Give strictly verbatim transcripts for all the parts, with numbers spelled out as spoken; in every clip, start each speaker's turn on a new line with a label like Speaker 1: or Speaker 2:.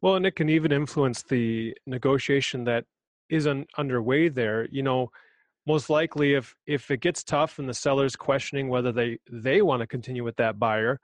Speaker 1: Well, and it can even influence the negotiation that is un- underway there. You know, most likely if if it gets tough and the seller's questioning whether they they want to continue with that buyer,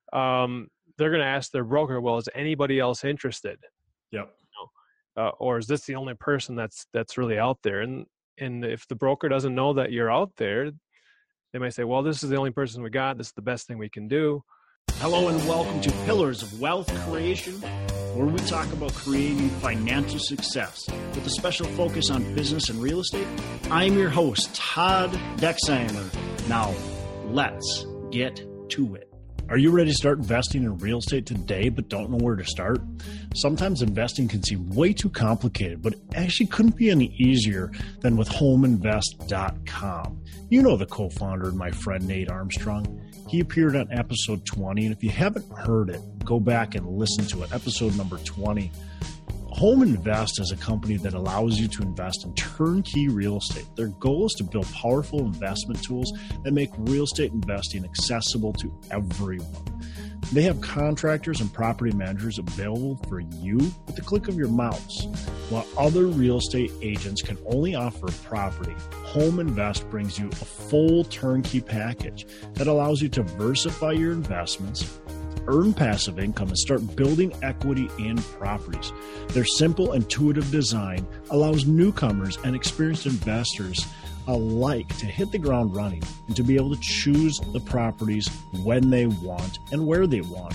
Speaker 1: um, they're going to ask their broker, well, is anybody else interested?
Speaker 2: Yep.
Speaker 1: Uh, or is this the only person that's that's really out there? And and if the broker doesn't know that you're out there, they might say, well, this is the only person we got. This is the best thing we can do.
Speaker 3: Hello and welcome to Pillars of Wealth Creation, where we talk about creating financial success with a special focus on business and real estate. I'm your host, Todd Dexheimer. Now, let's get to it.
Speaker 2: Are you ready to start investing in real estate today but don't know where to start? Sometimes investing can seem way too complicated, but it actually couldn't be any easier than with home invest dot com. You know the co-founder and my friend Nate Armstrong. He appeared on episode twenty, and if you haven't heard it, go back and listen to it, episode number twenty. Home Invest is a company that allows you to invest in turnkey real estate. Their goal is to build powerful investment tools that make real estate investing accessible to everyone. They have contractors and property managers available for you with the click of your mouse. While other real estate agents can only offer a property, Home Invest brings you a full turnkey package that allows you to diversify your investments, earn passive income, and start building equity in properties. Their simple, intuitive design allows newcomers and experienced investors alike to hit the ground running and to be able to choose the properties when they want and where they want.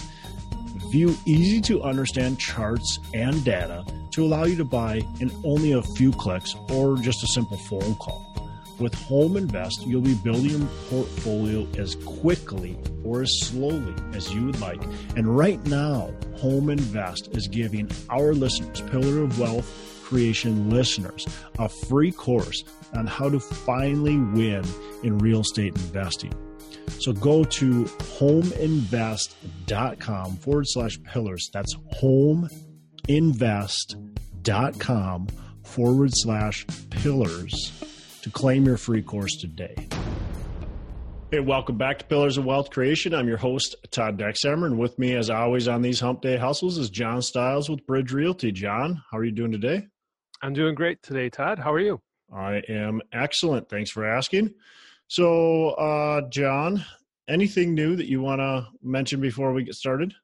Speaker 2: View easy to understand charts and data to allow you to buy in only a few clicks or just a simple phone call. With Home Invest, you'll be building your portfolio as quickly or as slowly as you would like. And right now, Home Invest is giving our listeners, Pillar of Wealth Creation listeners, a free course on how to finally win in real estate investing. So go to home invest dot com forward slash pillars. That's home invest dot com forward slash pillars to claim your free course today. Hey, welcome back to Pillars of Wealth Creation. I'm your host, Todd Dexheimer, and with me, as always, on these Hump Day Hustles is John Stiles with Bridge Realty. John, how are you doing today?
Speaker 1: I'm doing great today, Todd. How are you?
Speaker 2: I am excellent. Thanks for asking. So, uh, John, anything new that you want to mention before we get started?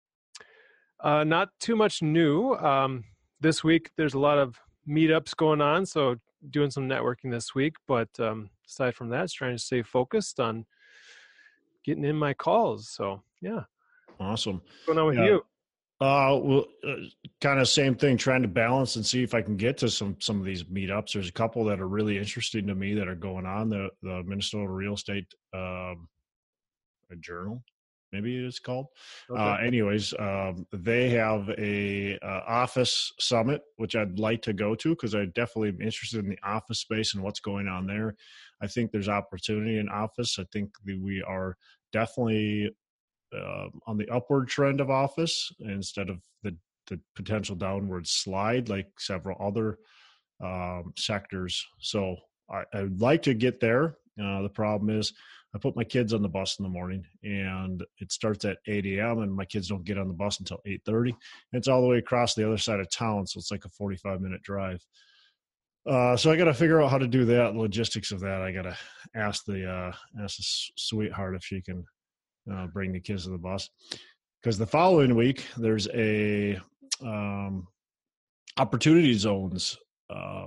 Speaker 1: Uh, not too much new. Um, this week, there's a lot of meetups going on, so doing some networking this week. But um, aside from that, it's trying to stay focused on getting in my calls. So, yeah.
Speaker 2: Awesome.
Speaker 1: What's going on with
Speaker 2: yeah.
Speaker 1: you?
Speaker 2: Uh, well, uh, kind of same thing, trying to balance and see if I can get to some, some of these meetups. There's a couple that are really interesting to me that are going on. The, the Minnesota Real Estate um, a Journal, maybe it's called. Okay. Uh, anyways, um, they have a uh, office summit, which I'd like to go to because I definitely am interested in the office space and what's going on there. I think there's opportunity in office. I think that we are definitely Uh, on the upward trend of office instead of the, the potential downward slide like several other um, sectors. So I, I'd like to get there. Uh, the problem is I put my kids on the bus in the morning and it starts at eight a.m. and my kids don't get on the bus until eight thirty. It's all the way across the other side of town. So it's like a forty-five minute drive. Uh, so I got to figure out how to do that, logistics of that. I got to ask the, uh, ask the sweetheart if she can Uh, bring the kids to the bus, because the following week there's a um, opportunity zones uh,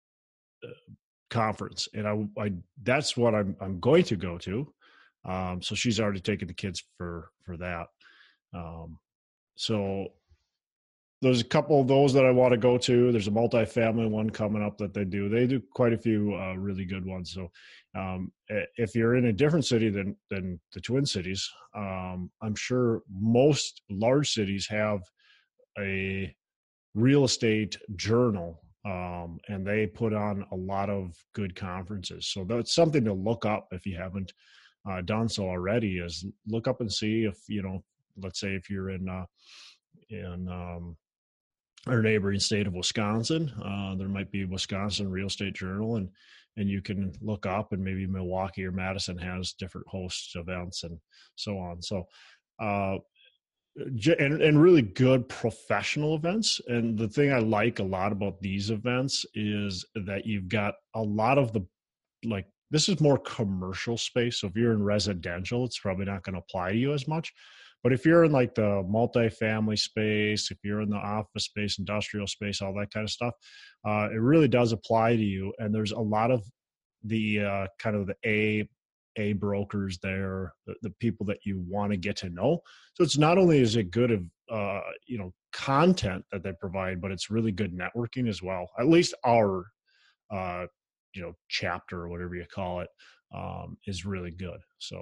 Speaker 2: conference, and I, I that's what I'm I'm going to go to. Um, so she's already taken the kids for for that. Um, so there's a couple of those that I want to go to. There's a multifamily one coming up that they do. They do quite a few uh, really good ones. So um, if you're in a different city than than the Twin Cities, um, I'm sure most large cities have a real estate journal, um, and they put on a lot of good conferences. So that's something to look up if you haven't uh, done so already. Is look up and see if, you know, let's say if you're in uh, in um, our neighboring state of Wisconsin, uh, there might be Wisconsin Real Estate Journal, and and you can look up, and maybe Milwaukee or Madison has different host events and so on. So uh, and, and really good professional events. And the thing I like a lot about these events is that you've got a lot of the, like, this is more commercial space. So if you're in residential, it's probably not going to apply to you as much. But if you're in like the multifamily space, if you're in the office space, industrial space, all that kind of stuff, uh, it really does apply to you. And there's a lot of the uh, kind of the A A brokers there, the, the people that you want to get to know. So it's not only is it good of uh, you know content that they provide, but it's really good networking as well. At least our uh, you know chapter or whatever you call it um, is really good. So.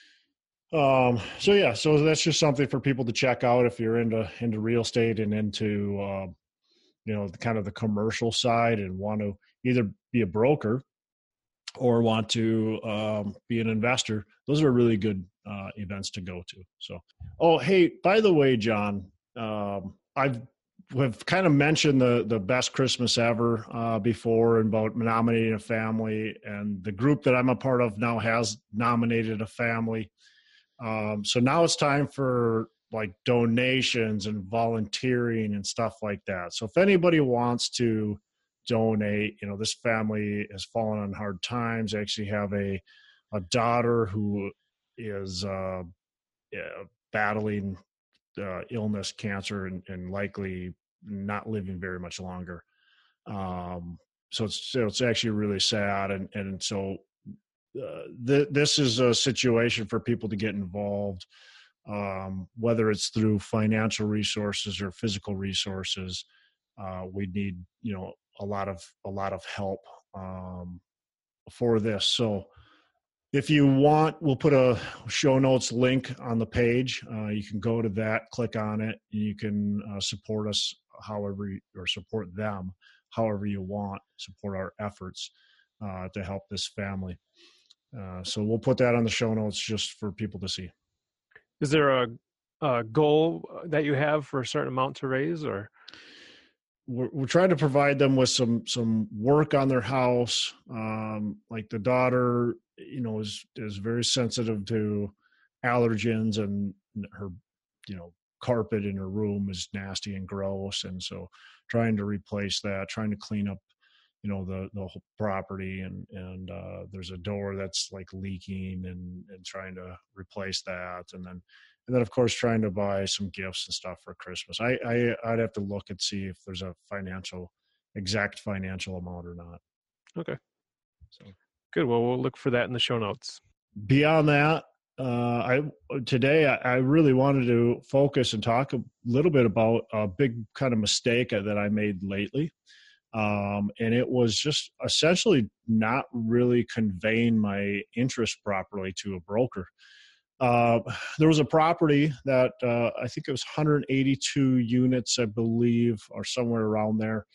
Speaker 2: Um, so yeah, so that's just something for people to check out if you're into, into real estate and into, uh, you know, the kind of the commercial side and want to either be a broker or want to, um, be an investor. Those are really good, uh, events to go to. So, oh, hey, by the way, John, um, I've, have kind of mentioned the, the best Christmas ever, uh, before and about nominating a family, and the group that I'm a part of now has nominated a family. Um, so now it's time for like donations and volunteering and stuff like that. So if anybody wants to donate, you know, this family has fallen on hard times. They actually have a, a daughter who is, uh, yeah, battling, uh, illness, cancer, and, and likely not living very much longer. Um, so it's, so it's actually really sad. And, and so, Uh, th- this is a situation for people to get involved, um, whether it's through financial resources or physical resources. Uh, we need, you know, a lot of a lot of help um, for this. So, if you want, we'll put a show notes link on the page. Uh, you can go to that, click on it, and you can uh, support us however, you, or support them however you want. Support our efforts uh, to help this family. Uh, so we'll put that on the show notes just for people to see.
Speaker 1: Is there a, a goal that you have for a certain amount to raise, or?
Speaker 2: We're, we're trying to provide them with some, some work on their house. Um, like the daughter, you know, is, is very sensitive to allergens, and her, you know, carpet in her room is nasty and gross. And so trying to replace that, trying to clean up, you know, the, the whole property, and, and, uh, there's a door that's like leaking, and, and trying to replace that. And then, and then of course, trying to buy some gifts and stuff for Christmas. I, I, I'd have to look and see if there's a financial, exact financial amount or not.
Speaker 1: Okay.
Speaker 2: So
Speaker 1: good. Well, we'll look for that in the show notes.
Speaker 2: Beyond that, uh, I, today I, I really wanted to focus and talk a little bit about a big kind of mistake that I made lately. Um, and it was just essentially not really conveying my interest properly to a broker. Uh, there was a property that uh, I think it was one hundred eighty-two units, I believe, or somewhere around there.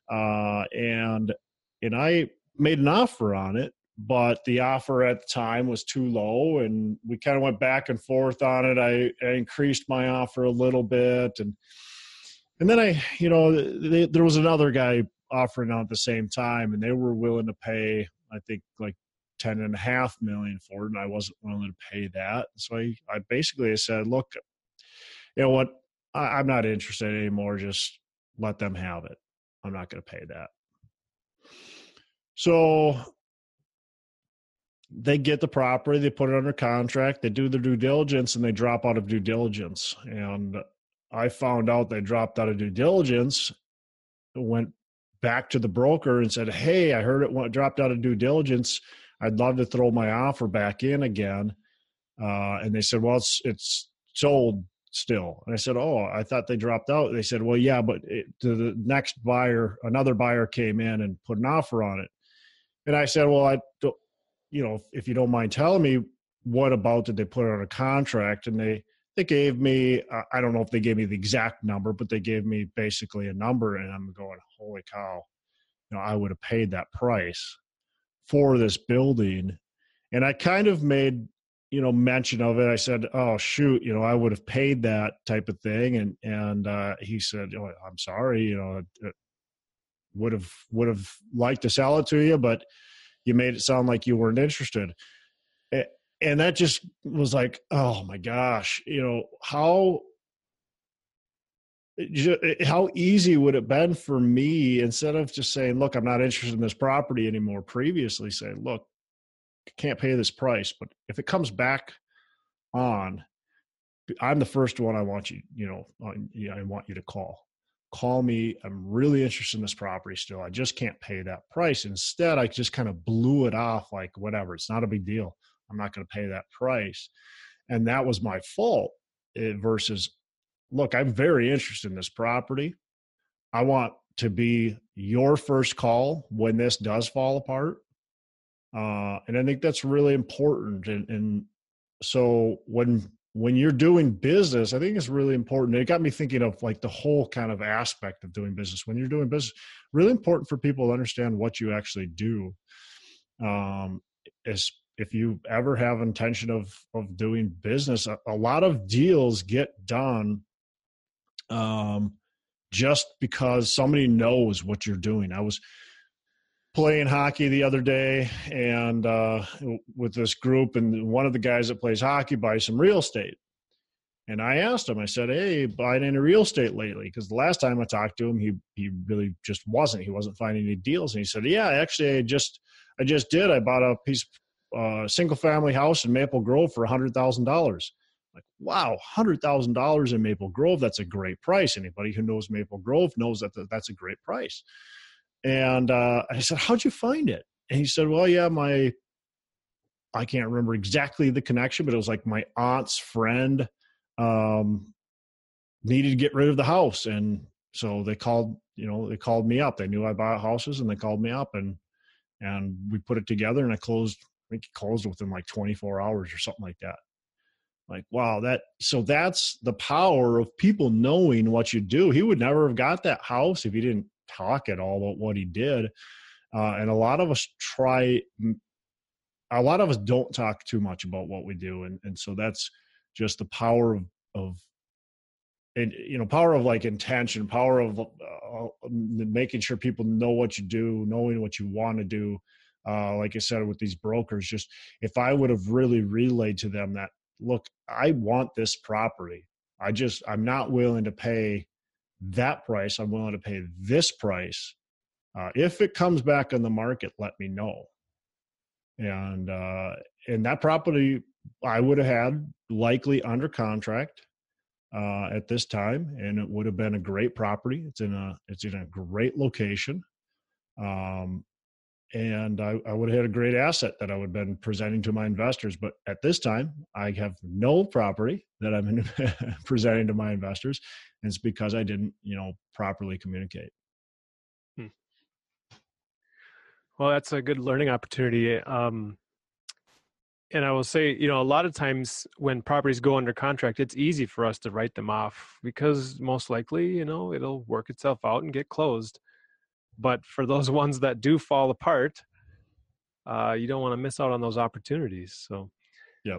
Speaker 2: Uh, and and I made an offer on it, but the offer at the time was too low, and we kind of went back and forth on it. I, I increased my offer a little bit, and and then I, you know, they, there was another guy offering out at the same time, and they were willing to pay, I think, like ten and a half million for it, and I wasn't willing to pay that. So I, I basically said, look, you know what, I, I'm not interested anymore. Just let them have it. I'm not going to pay that. So they get the property, they put it under contract, they do their due diligence, and they drop out of due diligence. And I found out they dropped out of due diligence, went back to the broker and said, hey, I heard it went, dropped out of due diligence. I'd love to throw my offer back in again. Uh, and they said, well, it's, it's sold still. And I said, oh, I thought they dropped out. They said, well, yeah, but it, the next buyer, another buyer came in and put an offer on it. And I said, well, I don't, you know, if you don't mind telling me, what about did they put it on a contract? And they, they gave me, uh, I don't know if they gave me the exact number, but they gave me basically a number, and I'm going, holy cow, you know, I would have paid that price for this building. And I kind of made, you know, mention of it. I said, oh, shoot, you know, I would have paid that type of thing. And, and, uh, he said, oh, I'm sorry, you know, it, it would have, would have liked to sell it to you, but you made it sound like you weren't interested. It, And that just was like, oh my gosh, you know, how it ju- it- how easy would it have been for me, instead of just saying, look, I'm not interested in this property anymore, previously say, look, I can't pay this price, but if it comes back on, I'm the first one I want you, you know, on, yeah, I want you to call. Call me. I'm really interested in this property still. I just can't pay that price. Instead, I just kind of blew it off like, whatever, it's not a big deal. I'm not going to pay that price. And that was my fault versus, look, I'm very interested in this property. I want to be your first call when this does fall apart. Uh, and I think that's really important. And, and so when, when you're doing business, I think it's really important. It got me thinking of like the whole kind of aspect of doing business. When you're doing business, really important for people to understand what you actually do. Um, is if you ever have intention of, of doing business, a, a lot of deals get done um, just because somebody knows what you're doing. I was playing hockey the other day and uh, with this group, and one of the guys that plays hockey buys some real estate. And I asked him, I said, hey, buying any real estate lately? Because the last time I talked to him, he he really just wasn't. He wasn't finding any deals. And he said, yeah, actually, I just I just did. I bought a piece of uh, single-family house in Maple Grove for one hundred thousand dollars. Like, wow, one hundred thousand dollars in Maple Grove, that's a great price. Anybody who knows Maple Grove knows that that's a great price. And uh, I said, how'd you find it? And he said, well, yeah, my, I can't remember exactly the connection, but it was like my aunt's friend um, needed to get rid of the house. And so they called, you know, they called me up. They knew I bought houses and they called me up and, and we put it together and I closed, I think it closed within like twenty-four hours or something like that. Like, wow, that, so that's the power of people knowing what you do. He would never have got that house if he didn't talk at all about what he did. Uh, and a lot of us try, a lot of us don't talk too much about what we do. And, and so that's just the power of, of, and, you know, power of like intention, power of uh, making sure people know what you do, knowing what you want to do. Uh, like I said, with these brokers, just if I would have really relayed to them that, look, I want this property. I just, I'm not willing to pay that price. I'm willing to pay this price. Uh, if it comes back on the market, let me know. And, uh, and that property I would have had likely under contract, uh, at this time. And it would have been a great property. It's in a, it's in a great location. Um, and I, I would have had a great asset that I would have been presenting to my investors. But at this time, I have no property that I'm presenting to my investors. And it's because I didn't, you know, properly communicate.
Speaker 1: Hmm. Well, that's a good learning opportunity. Um, and I will say, you know, a lot of times when properties go under contract, it's easy for us to write them off because most likely, you know, it'll work itself out and get closed. But for those ones that do fall apart, uh, you don't want to miss out on those opportunities. So,
Speaker 2: yep.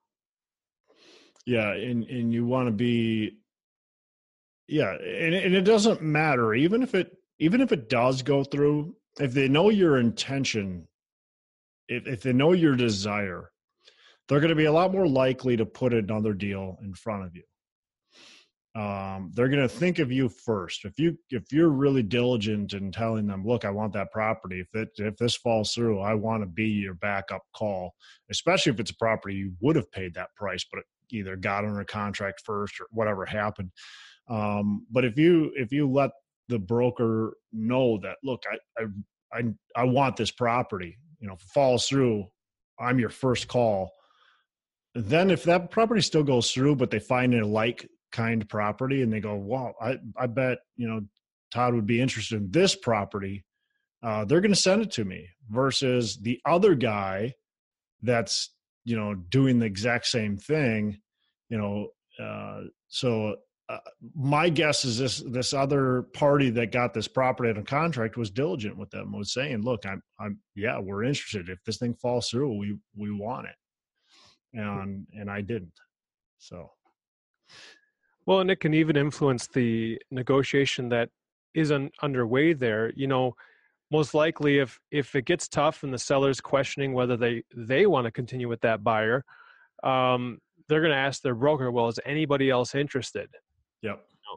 Speaker 2: Yeah. And, and you want to be, yeah. And, and it doesn't matter, even if it, even if it does go through, if they know your intention, if, if they know your desire, they're going to be a lot more likely to put another deal in front of you. Um, they're going to think of you first. If you, if you're really diligent in telling them, look, I want that property. If it, if this falls through, I want to be your backup call, especially if it's a property you would have paid that price, but it either got under contract first or whatever happened. Um, but if you, if you let the broker know that, look, I, I, I, I want this property, you know, if it falls through, I'm your first call. Then if that property still goes through, but they find a like kind property and they go, wow, I, I bet, you know, Todd would be interested in this property. Uh, they're going to send it to me versus the other guy that's, you know, doing the exact same thing, you know? Uh, so uh, my guess is this, this other party that got this property on contract was diligent with them, was saying, look, I'm, I'm, yeah, we're interested. If this thing falls through, we, we want it. And, and I didn't. So.
Speaker 1: Well, and it can even influence the negotiation that is un- underway there. You know, most likely if, if it gets tough and the seller's questioning whether they, they want to continue with that buyer, um, they're going to ask their broker, well, is anybody else interested?
Speaker 2: Yep.
Speaker 1: You know?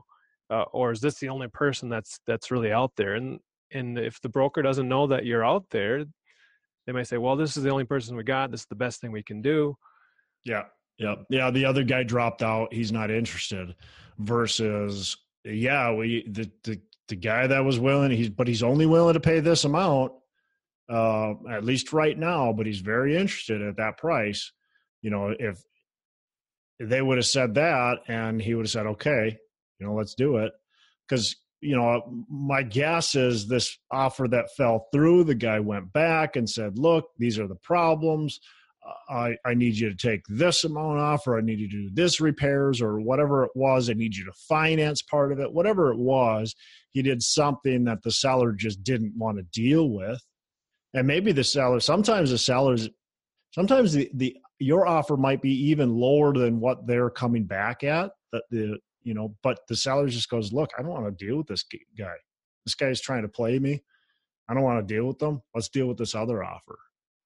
Speaker 1: uh, or is this the only person that's that's really out there? And and if the broker doesn't know that you're out there, they might say, well, this is the only person we got. This is the best thing we can do.
Speaker 2: Yeah. Yeah. Yeah. The other guy dropped out. He's not interested versus, yeah, we, the, the, the guy that was willing, he's, but he's only willing to pay this amount, uh, at least right now, but he's very interested at that price. You know, if they would have said that and he would have said, okay, you know, let's do it. Cause, you know, my guess is this offer that fell through, the guy went back and said, look, these are the problems. I, I need you to take this amount off, or I need you to do this repairs, or whatever it was. I need you to finance part of it. Whatever it was, he did something that the seller just didn't want to deal with. And maybe the seller, sometimes the sellers, sometimes the, the your offer might be even lower than what they're coming back at. That the you know, but the seller just goes, look, I don't want to deal with this guy. This guy's trying to play me. I don't want to deal with them. Let's deal with this other offer.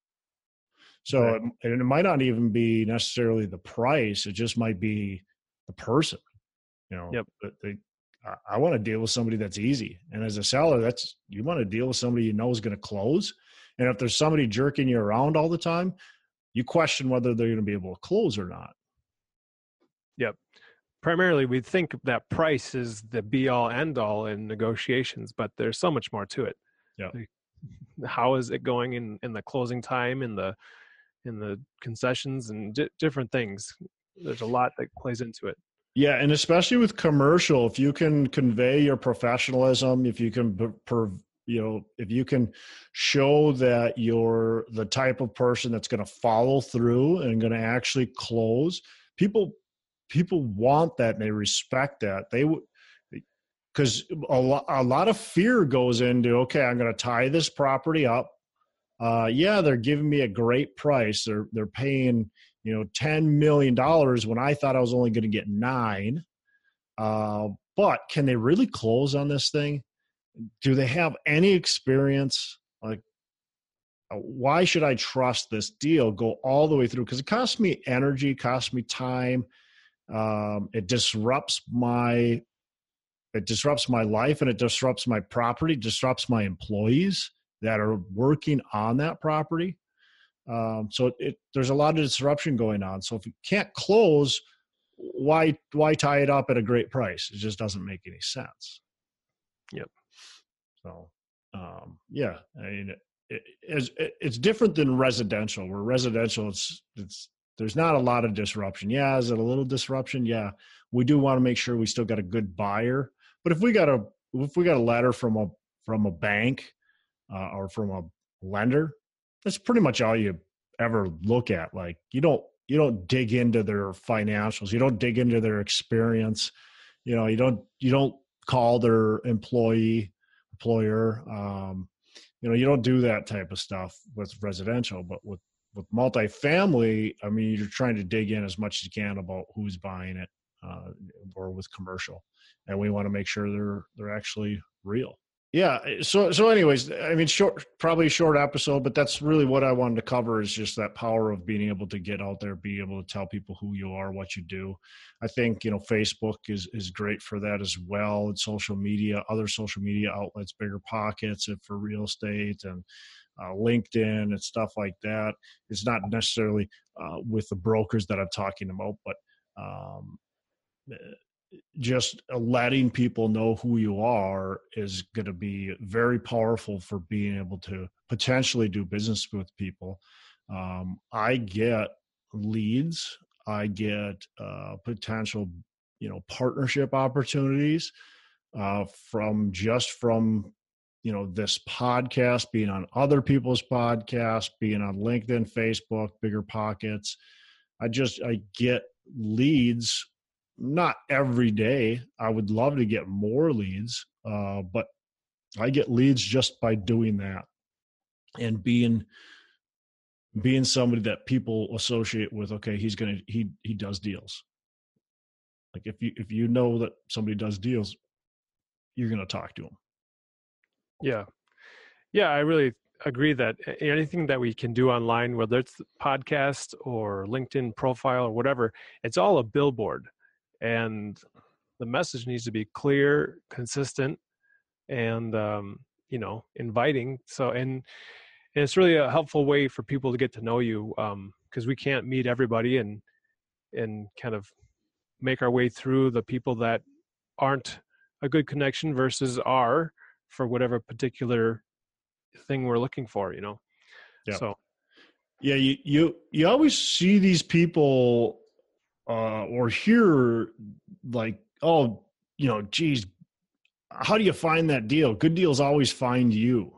Speaker 2: So right. it, and it might not even be necessarily the price. It just might be the person, you know,
Speaker 1: yep.
Speaker 2: But they, I, I want to deal with somebody that's easy. And as a seller, that's, you want to deal with somebody you know is going to close. And if there's somebody jerking you around all the time, you question whether they're going to be able to close or not.
Speaker 1: Yep. Primarily, we think that price is the be all end all in negotiations, but there's so much more to it.
Speaker 2: Yeah.
Speaker 1: Like, how is it going in, in the closing time, in the in the concessions, and di- different things? There's a lot that plays into it.
Speaker 2: Yeah, and especially with commercial, if you can convey your professionalism, if you can, per, per, you know, if you can show that you're the type of person that's going to follow through and going to actually close, people people want that and they respect that. They would, because a lot a lot of fear goes into, okay, I'm going to tie this property up. Uh, yeah, they're giving me a great price. They're they're paying, you know, ten million dollars when I thought I was only going to get nine. Uh, but can they really close on this thing? Do they have any experience? Like, why should I trust this deal? Go all the way through, because it costs me energy, costs me time. Um, it disrupts my, it disrupts my life, and it disrupts my property, disrupts my employees that are working on that property. Um, so it, it, there's a lot of disruption going on. So if you can't close, why why tie it up at a great price? It just doesn't make any sense.
Speaker 1: Yep.
Speaker 2: So um, yeah, I mean, it, it, it's, it, it's different than residential. Where residential, it's it's there's not a lot of disruption. Yeah, is it a little disruption? Yeah, we do want to make sure we still got a good buyer. But if we got a if we got a letter from a from a bank uh, or from a lender, that's pretty much all you ever look at. Like, you don't you don't dig into their financials, you don't dig into their experience, you know, you don't you don't call their employee employer, um, you know, you don't do that type of stuff with residential. But with with multifamily, I mean, you're trying to dig in as much as you can about who's buying it, uh, or with commercial, and we want to make sure they're they're actually real. Yeah. So, so anyways, I mean, short, probably a short episode, but that's really what I wanted to cover, is just that power of being able to get out there, be able to tell people who you are, what you do. I think, you know, Facebook is, is great for that as well. And social media, other social media outlets, Bigger Pockets and for real estate, and uh, LinkedIn and stuff like that. It's not necessarily uh, with the brokers that I'm talking about, but um, just letting people know who you are is going to be very powerful for being able to potentially do business with people. Um, I get leads, I get uh, potential, you know, partnership opportunities uh, from just from, you know, this podcast, being on other people's podcasts, being on LinkedIn, Facebook, Bigger Pockets. I just, I get leads. Not every day. I would love to get more leads, uh, but I get leads just by doing that and being being somebody that people associate with. Okay, he's gonna he he does deals. Like if you if you know that somebody does deals, you're gonna talk to them.
Speaker 1: Yeah, yeah, I really agree that anything that we can do online, whether it's podcast or LinkedIn profile or whatever, it's all a billboard. And the message needs to be clear, consistent, and um, you know, inviting. So, and, and it's really a helpful way for people to get to know you, because um, we can't meet everybody and and kind of make our way through the people that aren't a good connection versus are for whatever particular thing we're looking for, you know?
Speaker 2: Yeah.
Speaker 1: So,
Speaker 2: yeah, you, you, you always see these people uh, or hear like, oh, you know, geez, how do you find that deal? Good deals always find you.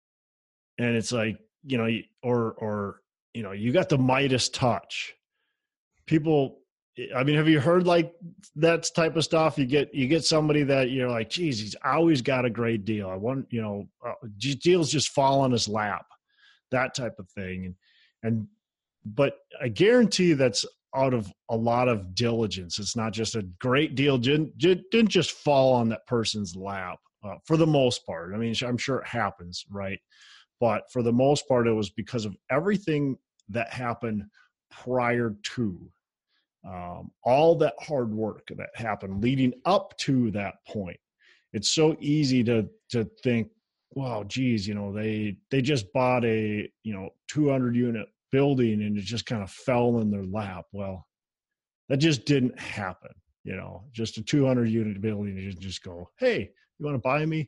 Speaker 2: And it's like, you know, or, or, you know, you got the Midas touch. People, I mean, have you heard like that type of stuff? You get, you get somebody that you're like, geez, he's always got a great deal. I want, you know, uh, deals just fall on his lap, that type of thing. And, and, but I guarantee that's out of a lot of diligence. It's not just a great deal. Didn't, didn't just fall on that person's lap uh, for the most part. I mean, I'm sure it happens, right? But for the most part, it was because of everything that happened prior to. Um, all that hard work that happened leading up to that point. It's so easy to to think, wow, geez, you know, they they just bought a, you know, two hundred unit building and it just kind of fell in their lap. Well, that just didn't happen. You know, just a two hundred unit building, you just go, hey, you want to buy me?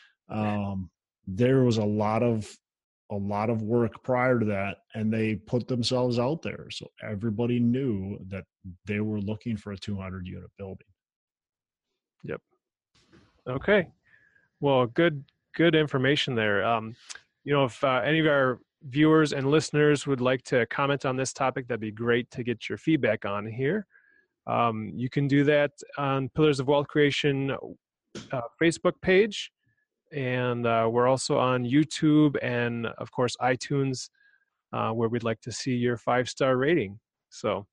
Speaker 2: Um, there was a lot of a lot of work prior to that, and they put themselves out there. So everybody knew that they were looking for a two hundred unit building.
Speaker 1: Yep. Okay. Well, good, good information there. Um, you know, if uh, any of our viewers and listeners would like to comment on this topic, that'd be great to get your feedback on here. Um, you can do that on Pillars of Wealth Creation uh, Facebook page. And uh, we're also on YouTube and, of course, iTunes, uh, where we'd like to see your five-star rating. So,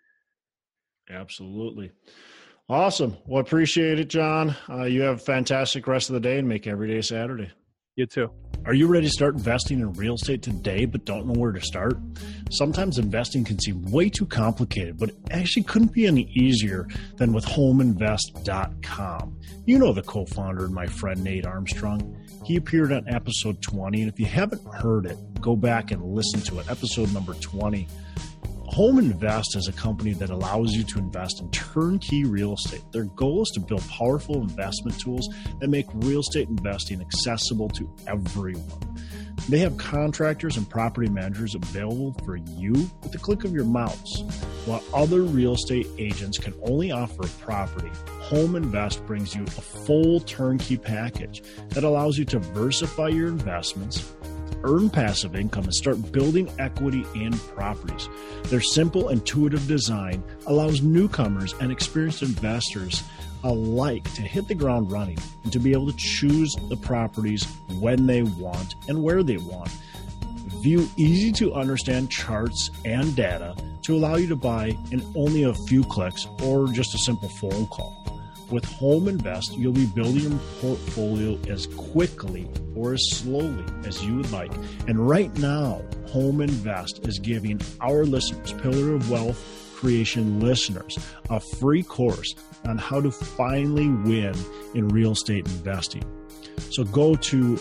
Speaker 2: absolutely. Awesome. Well, appreciate it, John. Uh, you have a fantastic rest of the day and make every day Saturday.
Speaker 1: You too.
Speaker 2: Are you ready to start investing in real estate today but don't know where to start? Sometimes investing can seem way too complicated, but it actually couldn't be any easier than with home invest dot com. You know the co-founder and my friend Nate Armstrong. He appeared on episode twenty, and if you haven't heard it, go back and listen to it, episode number twenty. Home Invest is a company that allows you to invest in turnkey real estate. Their goal is to build powerful investment tools that make real estate investing accessible to everyone. They have contractors and property managers available for you with the click of your mouse. While other real estate agents can only offer a property, Home Invest brings you a full turnkey package that allows you to diversify your investments, earn passive income, and start building equity in properties. Their simple, intuitive design allows newcomers and experienced investors alike to hit the ground running and to be able to choose the properties when they want and where they want. View easy to understand charts and data to allow you to buy in only a few clicks or just a simple phone call. With Home Invest, you'll be building your portfolio as quickly or as slowly as you would like. And right now, Home Invest is giving our listeners, Pillar of Wealth Creation listeners, a free course on how to finally win in real estate investing. So go to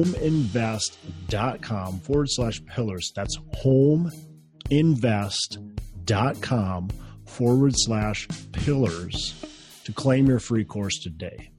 Speaker 2: homeinvest.com forward slash pillars. That's homeinvest.com forward slash pillars to claim your free course today.